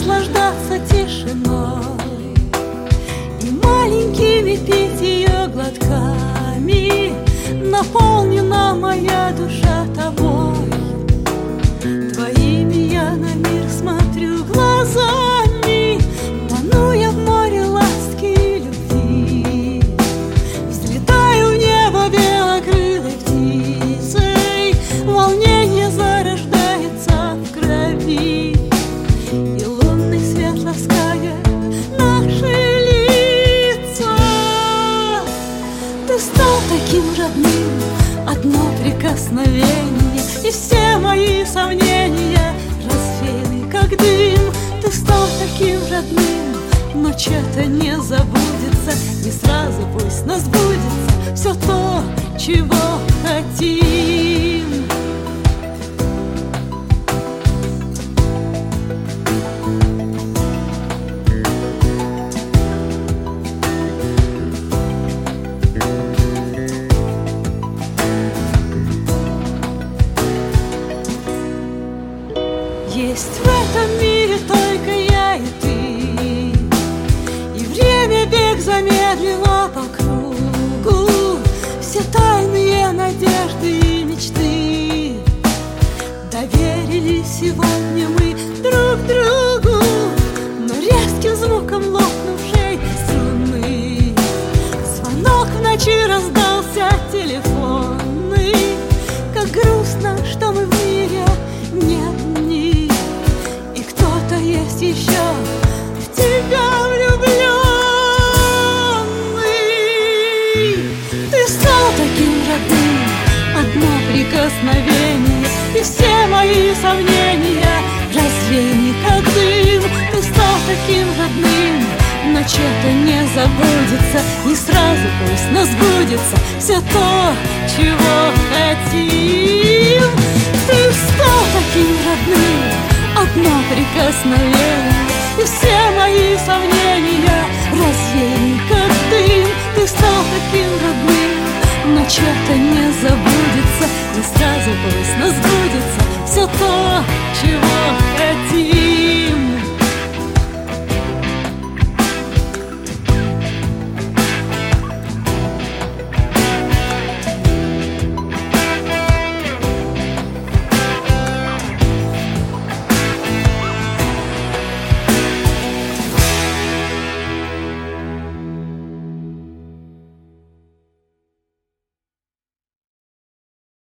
наслаждаться тишиной и маленькими пить ее глотками. Наполнена моя душа тобой, твоими я на мир смотрю глазами. Тону я в море ласки и любви, взлетаю в небо белокрылой птицей. Волнение зарождается в крови, и лунный свет ласкает наши лица. Ты стал таким родным, одно прикосновение, и все мои сомнения развеяны, как дым. Ты стал таким родным, ночь эта не забудется, не сразу пусть нас сбудется все то, чего хотим. Есть в этом мире только я и ты, и время бег замедлило по кругу. Все тайные надежды и мечты доверили сегодня мы друг другу. Но резким звуком лопнувшей струны звонок в ночи раздался телефонный. Как грустно, что мы в мире не одни, и кто-то есть еще в тебя влюбленный. Ты стал таким родным, одно прикосновение, и все мои сомнения развеяны, как дым. Ты стал таким родным, ночь эта не забудется, не сразу пусть нас сбудется все то, чего хотим. Ты стал таким родным, одно прикосновение, и все мои сомнения развеяны, как дым. Ты стал таким родным, ночь эта не забудется, не сразу пусть нас сбудется все то, чего хотим.